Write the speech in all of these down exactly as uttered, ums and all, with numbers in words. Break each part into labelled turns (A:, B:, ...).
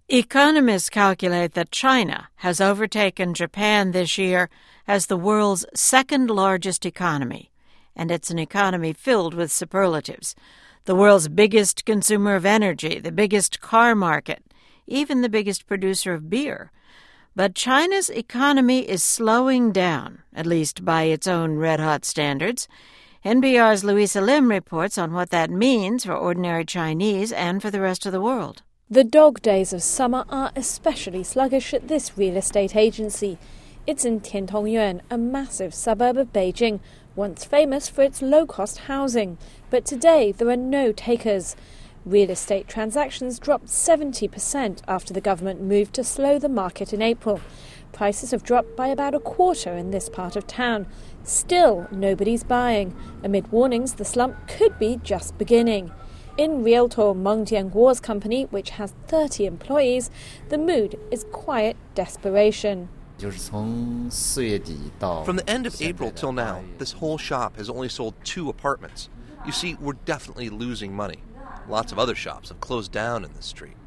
A: Economists calculate that China has overtaken Japan this year as the world's second largest economy, and it's an economy filled with superlatives. The world's biggest consumer of energy, the biggest car market, even the biggest producer of beer. But China's economy is slowing down, at least by its own red-hot standards. N P R's Louisa Lim reports on what that means for ordinary Chinese and for the rest of the world.
B: The dog days of summer are especially sluggish at this real estate agency. It's in Tiantongyuan, a massive suburb of Beijing, once famous for its low-cost housing. But today there are no takers. Real estate transactions dropped seventy percent after the government moved to slow the market in April. Prices have dropped by about a quarter in this part of town. Still, nobody's buying, amid warnings the slump could be just beginning. In Realtor Meng Jianguo's company, which has thirty employees, the mood is quiet desperation.
C: From
D: the end of April till now, this whole shop has only sold two apartments. You see, we're definitely losing money. Lots of other shops have closed down in this street.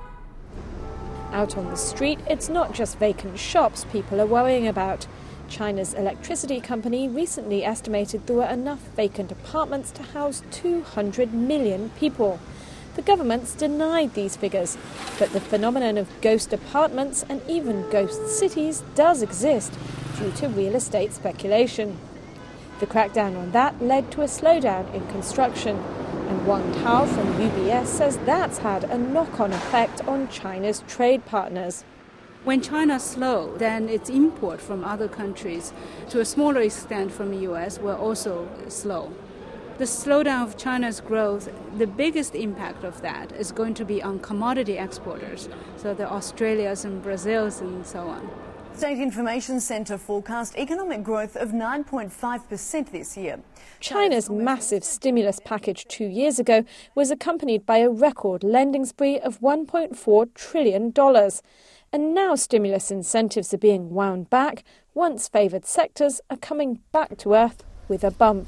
B: Out on the street, it's not just vacant shops people are worrying about. China's electricity company recently estimated there were enough vacant apartments to house two hundred million people. The government's denied these figures, but the phenomenon of ghost apartments and even ghost cities does exist due to real estate speculation. The crackdown on that led to a slowdown in construction, and Wang Tao from U B S says that's had a knock-on effect on China's trade partners.
E: When China slows, then its import from other countries, to a smaller extent from the U S, will also slow. The slowdown of China's growth, the biggest impact of that is going to be on commodity exporters, so the Australias and Brazils and so on.
F: State Information Centre forecast economic growth of nine point five percent this year.
B: China's massive stimulus package two years ago was accompanied by a record lending spree of one point four trillion dollars. And now stimulus incentives are being wound back. Once favoured sectors are coming back to earth with a bump.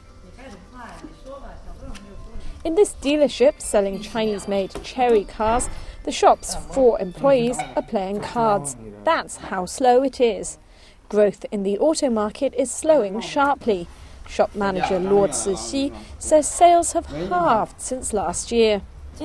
B: In this dealership selling Chinese-made Chery cars, the shop's four employees are playing cards. That's how slow it is. Growth in the auto market is slowing sharply. Shop manager Lord Cixi says sales have halved since last year.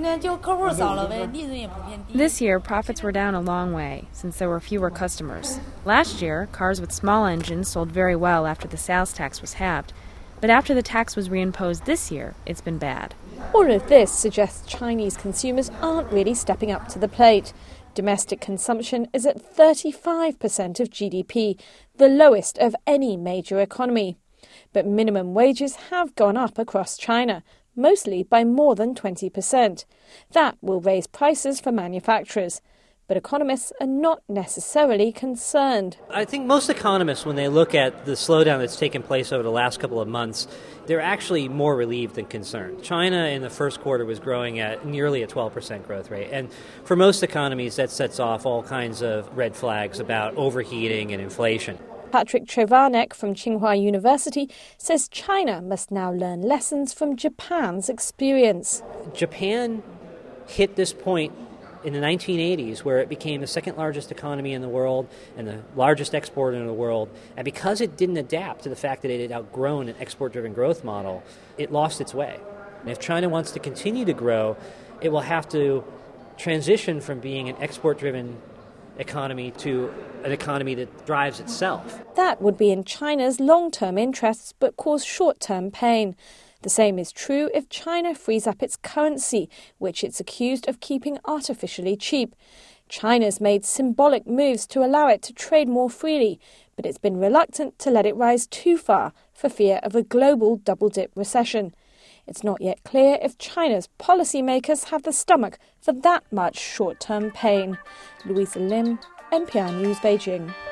G: This year, profits were down a long way, since there were fewer customers. Last year, cars with small engines sold very well after the sales tax was halved. But after the tax was reimposed this year, it's been bad.
B: All of this suggests Chinese consumers aren't really stepping up to the plate. Domestic consumption is at thirty-five percent of G D P, the lowest of any major economy. But minimum wages have gone up across China, mostly by more than twenty percent. That will raise prices for manufacturers. But economists are not necessarily concerned.
H: I think most economists, when they look at the slowdown that's taken place over the last couple of months, they're actually more relieved than concerned. China in the first quarter was growing at nearly a twelve percent growth rate. And for most economies, that sets off all kinds of red flags about overheating and inflation.
B: Patrick Trevarnek from Tsinghua University says China must now learn lessons from Japan's experience.
H: Japan hit this point in the nineteen eighties, where it became the second largest economy in the world and the largest exporter in the world. And because it didn't adapt to the fact that it had outgrown an export-driven growth model, it lost its way. And if China wants to continue to grow, it will have to transition from being an export-driven economy to an economy that drives itself.
B: That would be in China's long-term interests, but cause short-term pain. The same is true if China frees up its currency, which it's accused of keeping artificially cheap. China's made symbolic moves to allow it to trade more freely, but it's been reluctant to let it rise too far for fear of a global double-dip recession. It's not yet clear if China's policymakers have the stomach for that much short-term pain. Louisa Lim, N P R News, Beijing.